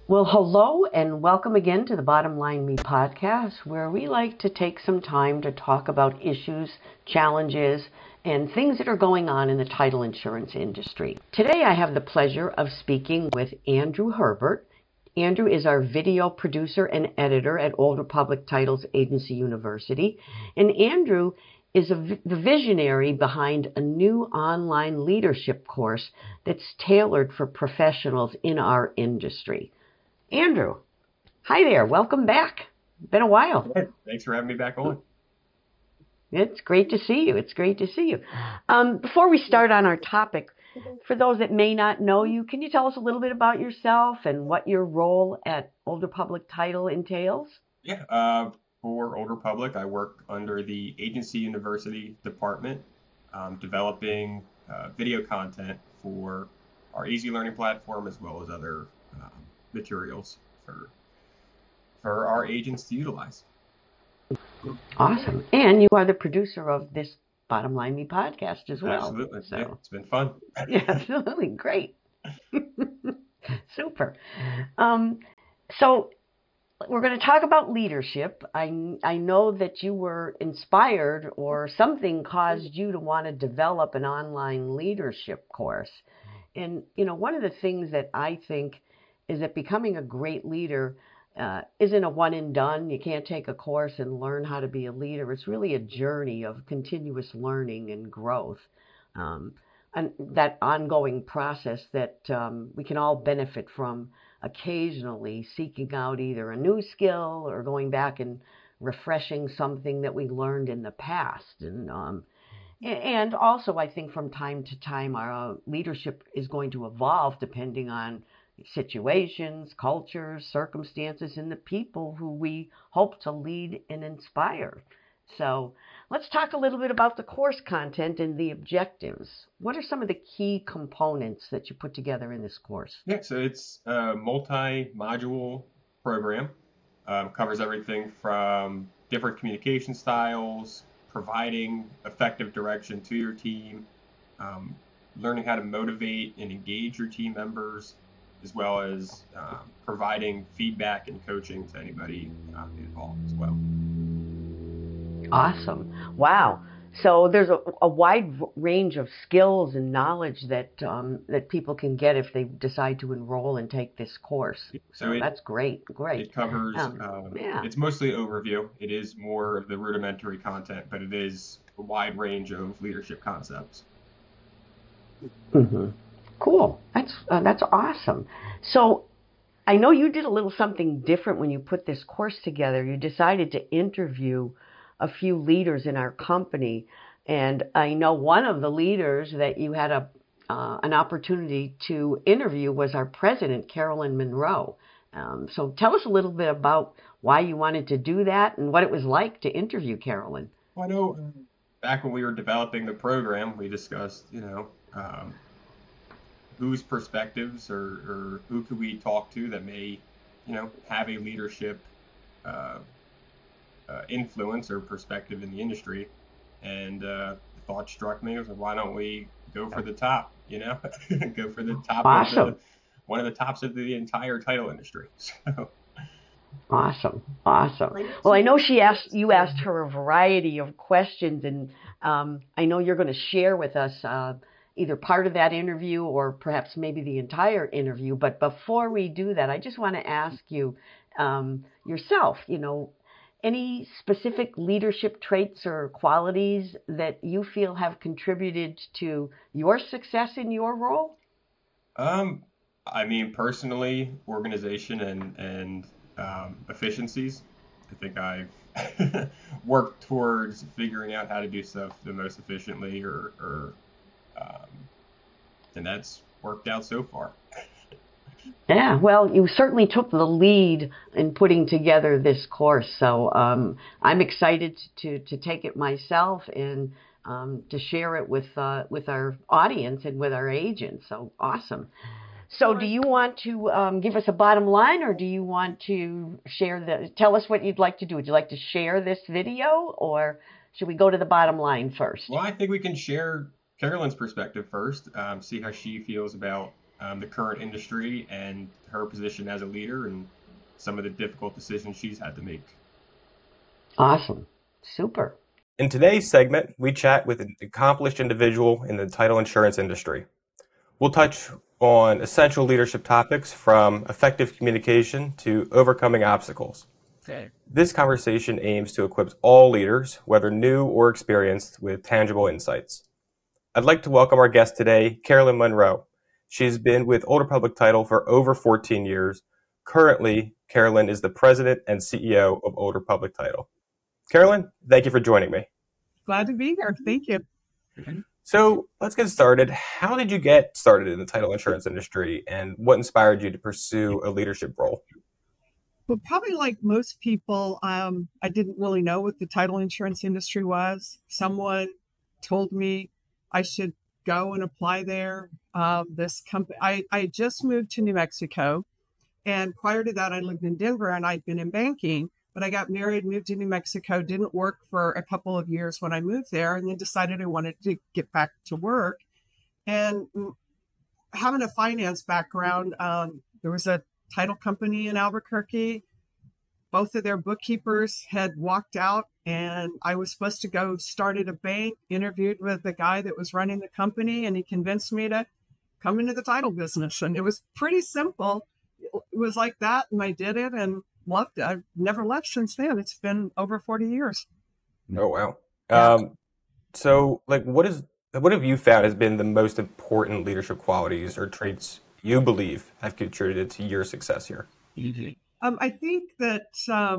Well, hello and welcome again to the Bottom Line Me podcast, where we like to take some time to talk about issues, challenges, and things that are going on in the title insurance industry. Today I have the pleasure of speaking with Andrew Herbert. Andrew is our video producer and editor at Old Republic Titles Agency University. And Andrew is the visionary behind a new online leadership course that's tailored for professionals in our industry. Andrew, hi there. Welcome back. Been a while. Thanks for having me back on. It's great to see you. It's great to see you. Before we start on our topic, for those that may not know you, can you tell us a little bit about yourself and what your role at Old Republic Title entails? Yeah, for Old Republic, I work under the Agency University department, developing video content for our Easy Learning platform as well as other materials for our agents to utilize. Awesome. And you are the producer of this Bottom Line Me podcast as well. Absolutely. So, yeah, it's been fun. Yeah, absolutely. Great. Super. So we're going to talk about leadership. I know that you were inspired or something caused you to want to develop an online leadership course. And, one of the things that I think is that becoming a great leader isn't a one and done. You can't take a course and learn how to be a leader. It's really a journey of continuous learning and growth. And that ongoing process that we can all benefit from, occasionally seeking out either a new skill or going back and refreshing something that we learned in the past. And also, I think from time to time, our leadership is going to evolve depending on situations, cultures, circumstances, and the people who we hope to lead and inspire. So let's talk a little bit about the course content and the objectives. What are some of the key components that you put together in this course? Yeah, so it's a multi-module program. Covers everything from different communication styles, providing effective direction to your team, learning how to motivate and engage your team members, as well as providing feedback and coaching to anybody involved as well. Awesome. Wow. So there's a wide range of skills and knowledge that people can get if they decide to enroll and take this course. So that's great. Great. It covers, it's mostly overview. It is more of the rudimentary content, but it is a wide range of leadership concepts. Mm-hmm. Cool. That's awesome. So I know you did a little something different when you put this course together. You decided to interview a few leaders in our company, and I know one of the leaders that you had an opportunity to interview was our president, Carolyn Monroe. So tell us a little bit about why you wanted to do that and what it was like to interview Carolyn. Well, I know back when we were developing the program, we discussed, whose perspectives or who could we talk to that may, have a leadership influence or perspective in the industry. And the thought struck me, was, why don't we go for the top, go for the top. Awesome. One of the tops of the entire title industry. So. Awesome. Well, I know you asked her a variety of questions, and I know you're going to share with us either part of that interview or perhaps maybe the entire interview. But before we do that, I just want to ask you yourself, any specific leadership traits or qualities that you feel have contributed to your success in your role? Personally, organization and efficiencies. I think I've worked towards figuring out how to do stuff the most efficiently, and that's worked out so far. Yeah, well, you certainly took the lead in putting together this course, so I'm excited to take it myself and to share it with our audience and with our agents. So awesome. So do you want to give us a bottom line, or do you want to tell us what you'd like to do? Would you like to share this video, or should we go to the bottom line first? Well, I think we can share Carolyn's perspective first, see how she feels about the current industry and her position as a leader and some of the difficult decisions she's had to make. Awesome. Super. In today's segment, we chat with an accomplished individual in the title insurance industry. We'll touch on essential leadership topics from effective communication to overcoming obstacles. Okay. This conversation aims to equip all leaders, whether new or experienced, with tangible insights. I'd like to welcome our guest today, Carolyn Monroe. She's been with Old Republic Title for over 14 years. Currently, Carolyn is the president and CEO of Old Republic Title. Carolyn, thank you for joining me. Glad to be here. Thank you. So let's get started. How did you get started in the title insurance industry, and what inspired you to pursue a leadership role? Well, probably like most people, I didn't really know what the title insurance industry was. Someone told me I should go and apply there. This company, I just moved to New Mexico, and prior to that, I lived in Denver, and I'd been in banking. But I got married, moved to New Mexico, didn't work for a couple of years when I moved there, and then decided I wanted to get back to work. And having a finance background, there was a title company in Albuquerque. Both of their bookkeepers had walked out, and I was supposed to go start at a bank, interviewed with the guy that was running the company, and he convinced me to come into the title business. And it was pretty simple. It was like that, and I did it and loved it. I've never left since then. It's been over 40 years. Oh, wow. Yeah. So what have you found has been the most important leadership qualities or traits you believe have contributed to your success here? I think that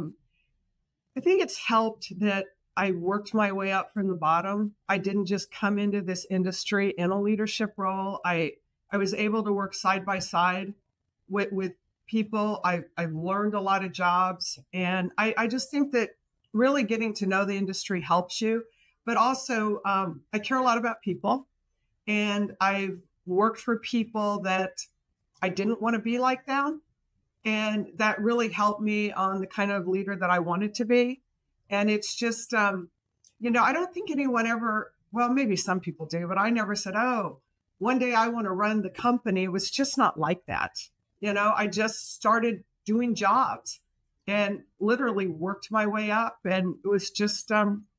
I think it's helped that I worked my way up from the bottom. I didn't just come into this industry in a leadership role. I was able to work side by side with people. I've learned a lot of jobs, and I just think that really getting to know the industry helps you. But also, I care a lot about people, and I've worked for people that I didn't want to be like them. And that really helped me on the kind of leader that I wanted to be. And it's just, I don't think anyone ever, well, maybe some people do, but I never said, oh, one day I want to run the company. It was just not like that. I just started doing jobs and literally worked my way up. And it was just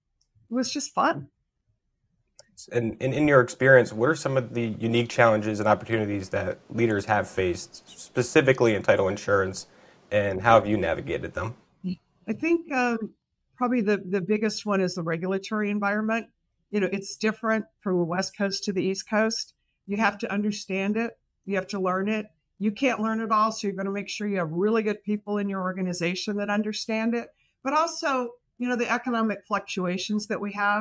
fun. And in your experience, what are some of the unique challenges and opportunities that leaders have faced, specifically in title insurance, and how have you navigated them? I think probably the biggest one is the regulatory environment. It's different from the West Coast to the East Coast. You have to understand it. You have to learn it. You can't learn it all, so you're going to make sure you have really good people in your organization that understand it. But also, the economic fluctuations that we have,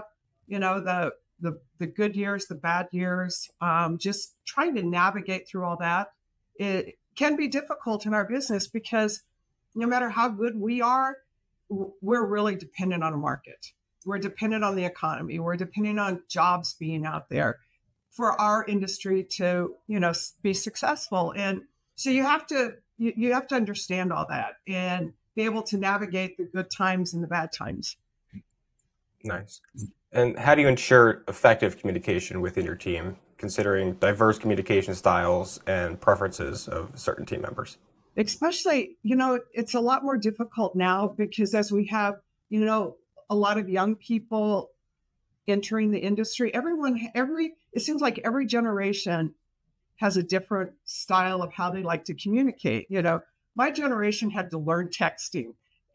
the good years, the bad years, just trying to navigate through all that. It can be difficult in our business because no matter how good we are, we're really dependent on a market. We're dependent on the economy. We're dependent on jobs being out there for our industry to, be successful. And so you have to understand all that and be able to navigate the good times and the bad times. Nice. And how do you ensure effective communication within your team, considering diverse communication styles and preferences of certain team members? Especially, it's a lot more difficult now because as we have, a lot of young people entering the industry, it seems like every generation has a different style of how they like to communicate. My generation had to learn texting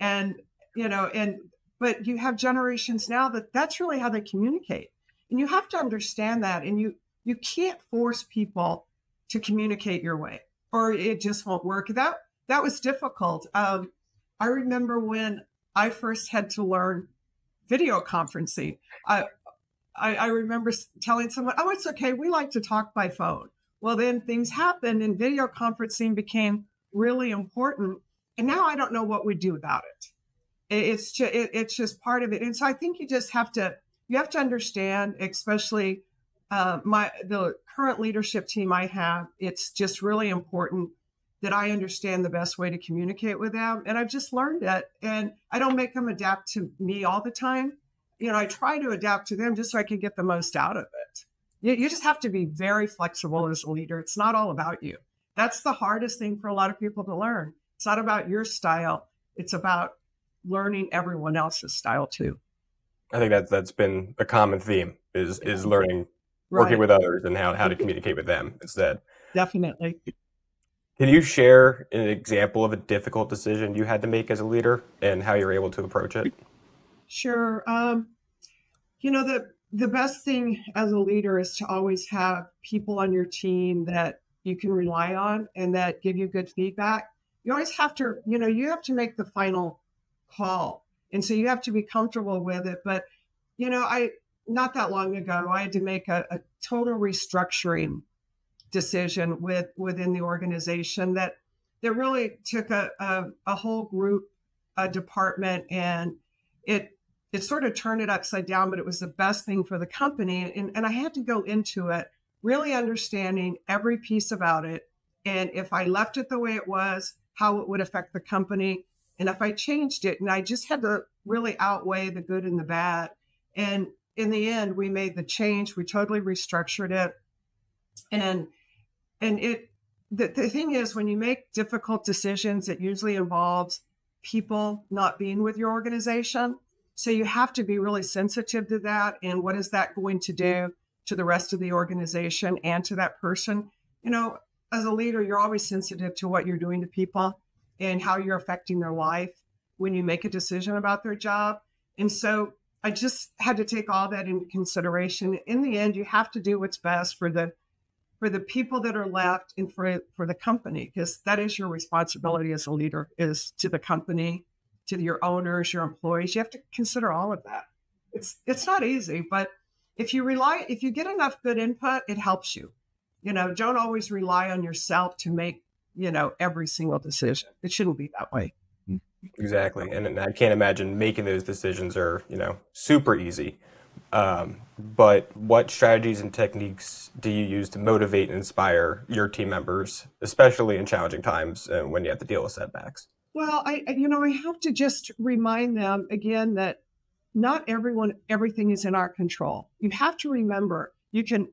but you have generations now that's really how they communicate. And you have to understand that. And you can't force people to communicate your way or it just won't work. That was difficult. I remember when I first had to learn video conferencing. I remember telling someone, oh, it's okay. We like to talk by phone. Well, then things happened and video conferencing became really important. And now I don't know what we do about it. It's just part of it. And so I think you have to understand, especially the current leadership team I have, it's just really important that I understand the best way to communicate with them. And I've just learned it. And I don't make them adapt to me all the time. I try to adapt to them just so I can get the most out of it. You just have to be very flexible as a leader. It's not all about you. That's the hardest thing for a lot of people to learn. It's not about your style. It's about learning everyone else's style too. I think that's been a common theme is learning, working Right. with others and how to communicate with them instead. Definitely. Can you share an example of a difficult decision you had to make as a leader and how you're able to approach it? Sure. The best thing as a leader is to always have people on your team that you can rely on and that give you good feedback. You always have to, you have to make the final call. And so you have to be comfortable with it. But, not that long ago, I had to make a total restructuring decision within the organization that really took a whole group, a department, and it sort of turned it upside down, but it was the best thing for the company. And I had to go into it really understanding every piece about it. And if I left it the way it was, how it would affect the company. And if I changed it, and I just had to really outweigh the good and the bad. And in the end, we made the change. We totally restructured it. And the thing is, when you make difficult decisions, it usually involves people not being with your organization. So you have to be really sensitive to that. And what is that going to do to the rest of the organization and to that person? As a leader, you're always sensitive to what you're doing to people and how you're affecting their life when you make a decision about their job. And so I just had to take all that into consideration. In the end, you have to do what's best for the people that are left and for the company, because that is your responsibility as a leader, is to the company, to your owners, your employees. You have to consider all of that. It's not easy, but if you get enough good input, it helps you. Don't always rely on yourself to make, every single decision. It shouldn't be that way. Exactly. And I can't imagine making those decisions are, super easy. But what strategies and techniques do you use to motivate and inspire your team members, especially in challenging times and when you have to deal with setbacks? Well, I have to just remind them again that not everything is in our control. You have to remember you can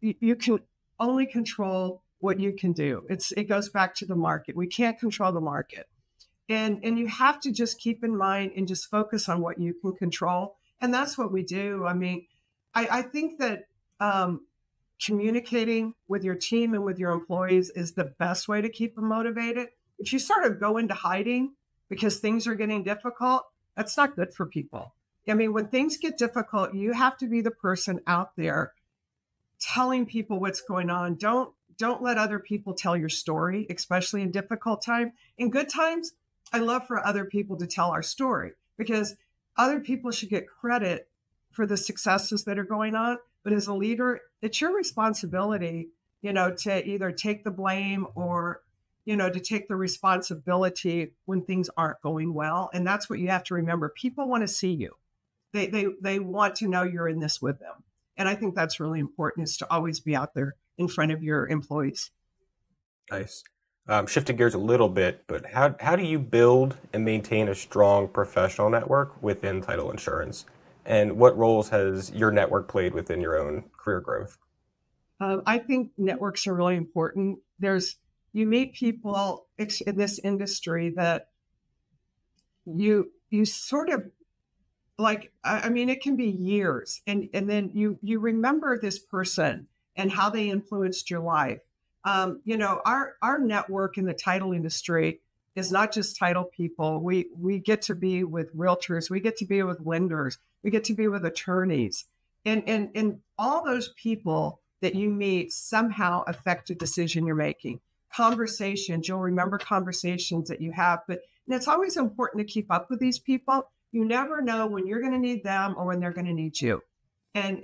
only control what you can do. It goes back to the market. We can't control the market. And you have to just keep in mind and just focus on what you can control. And that's what we do. I mean, I think that communicating with your team and with your employees is the best way to keep them motivated. If you sort of go into hiding because things are getting difficult, that's not good for people. I mean, when things get difficult, you have to be the person out there telling people what's going on. Don't let other people tell your story, especially in difficult times. In good times, I love for other people to tell our story, because other people should get credit for the successes that are going on. But as a leader, it's your responsibility, to either take the blame or, to take the responsibility when things aren't going well. And that's what you have to remember. People want to see you. They want to know you're in this with them. And I think that's really important, is to always be out there in front of your employees. Nice. Shifting gears a little bit, but how do you build and maintain a strong professional network within title insurance? And what roles has your network played within your own career growth? I think networks are really important. You meet people in this industry that you sort of like, I mean, it can be years. And then you remember this person and how they influenced your life. Our network in the title industry is not just title people. We get to be with realtors. We get to be with lenders. We get to be with attorneys. And all those people that you meet somehow affect a decision you're making. Conversations, you'll remember conversations that you have. But it's always important to keep up with these people. You never know when you're going to need them or when they're going to need you. And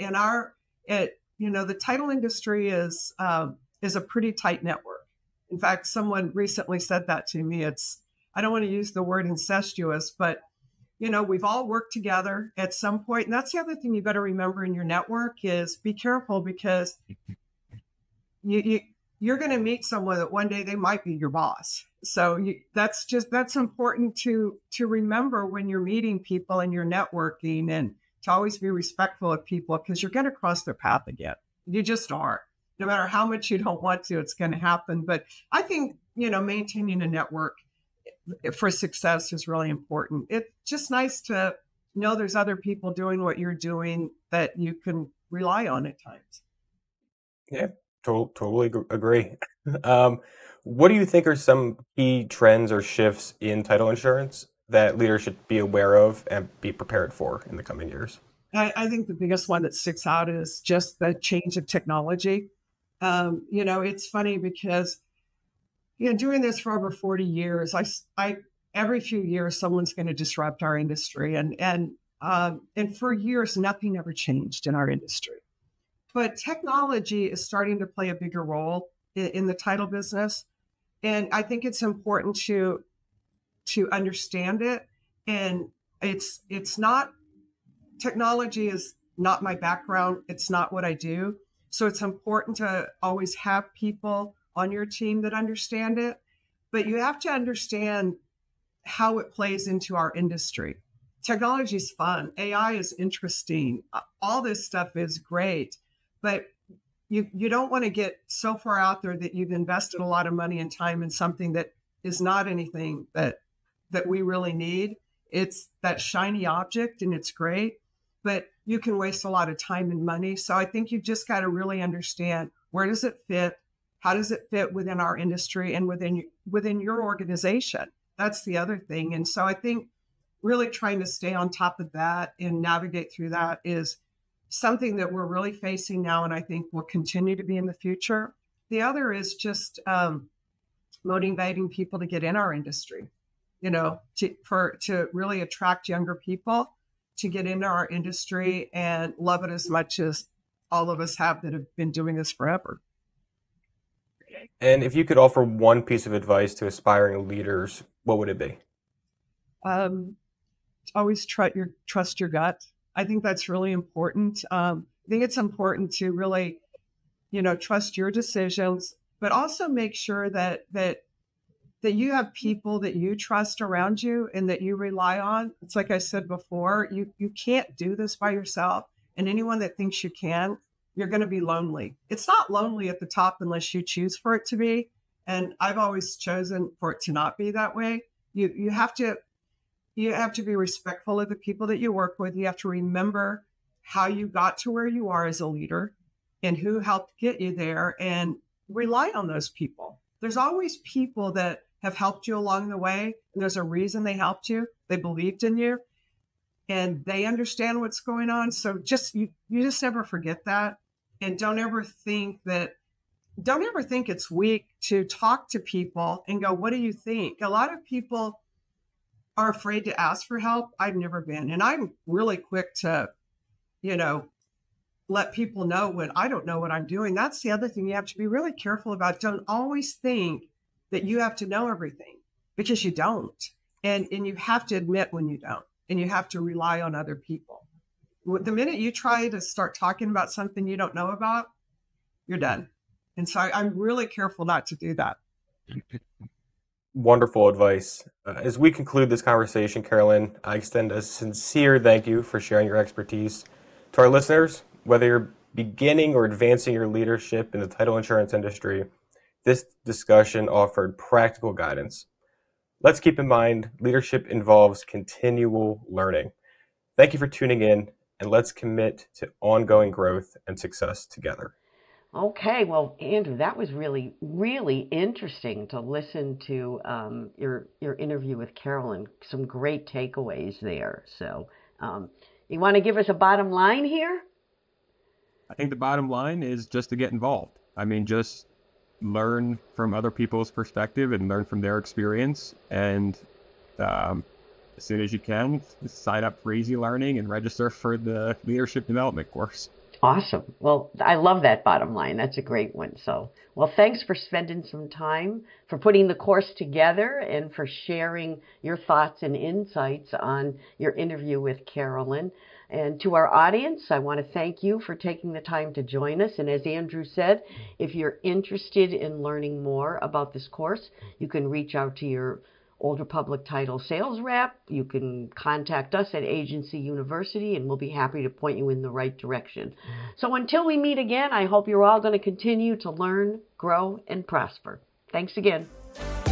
the title industry is a pretty tight network. In fact, someone recently said that to me. I don't want to use the word incestuous, but we've all worked together at some point. And that's the other thing you got to remember in your network is be careful, because you're going to meet someone that one day they might be your boss. So that's important to remember when you're meeting people and you're networking, and to always be respectful of people, because you're going to cross their path again. You just are. No matter how much you don't want to, it's going to happen. But I think, maintaining a network for success is really important. It's just nice to know there's other people doing what you're doing that you can rely on at times. Yeah, totally agree. What do you think are some key trends or shifts in title insurance that leaders should be aware of and be prepared for in the coming years? I think the biggest one that sticks out is just the change of technology. It's funny because, doing this for over 40 years, I every few years, someone's going to disrupt our industry. And for years, nothing ever changed in our industry. But technology is starting to play a bigger role in the title business. And I think it's important to understand it. And it's not, technology is not my background. It's not what I do. So it's important to always have people on your team that understand it. But you have to understand how it plays into our industry. Technology is fun. AI is interesting. All this stuff is great. But you don't want to get so far out there that you've invested a lot of money and time in something that is not anything that we really need. It's that shiny object and it's great, but you can waste a lot of time and money. So I think you've just got to really understand, where does it fit? How does it fit within our industry and within your organization? That's the other thing. And so I think really trying to stay on top of that and navigate through that is something that we're really facing now, and I think will continue to be in the future. The other is just motivating people to get in our industry, to really attract younger people to get into our industry and love it as much as all of us have that have been doing this forever. And if you could offer one piece of advice to aspiring leaders, what would it be? Always trust your gut. I think that's really important. I think it's important to really, trust your decisions, but also make sure that you have people that you trust around you and that you rely on. It's like I said before, you can't do this by yourself. And anyone that thinks you can, you're going to be lonely. It's not lonely at the top unless you choose for it to be. And I've always chosen for it to not be that way. You have to be respectful of the people that you work with. You have to remember how you got to where you are as a leader and who helped get you there, and rely on those people. There's always people that have helped you along the way. And there's a reason they helped you. They believed in you and they understand what's going on. So you just never forget that. And don't ever think it's weak to talk to people and go, what do you think? A lot of people are afraid to ask for help. I've never been. And I'm really quick to, let people know when I don't know what I'm doing. That's the other thing you have to be really careful about. Don't always think that you have to know everything, because you don't. And you have to admit when you don't, and you have to rely on other people. The minute you try to start talking about something you don't know about, you're done. And so I'm really careful not to do that. Wonderful advice. As we conclude this conversation, Carolyn, I extend a sincere thank you for sharing your expertise. To our listeners, whether you're beginning or advancing your leadership in the title insurance industry, this discussion offered practical guidance. Let's keep in mind, leadership involves continual learning. Thank you for tuning in, and let's commit to ongoing growth and success together. Okay, well, Andrew, that was really, really interesting to listen to your interview with Carolyn. Some great takeaways there. So you want to give us a bottom line here? I think the bottom line is just to get involved. I mean, just learn from other people's perspective and learn from their experience. And as soon as you can, sign up for Easy Learning and register for the leadership development course. Awesome. Well, I love that bottom line. That's a great one. So, well, thanks for spending some time, for putting the course together, and for sharing your thoughts and insights on your interview with Carolyn. And to our audience, I want to thank you for taking the time to join us. And as Andrew said, if you're interested in learning more about this course, you can reach out to your Older Public Title sales rep, you can contact us at Agency University and we'll be happy to point you in the right direction. So until we meet again, I hope you're all going to continue to learn, grow, and prosper. Thanks again.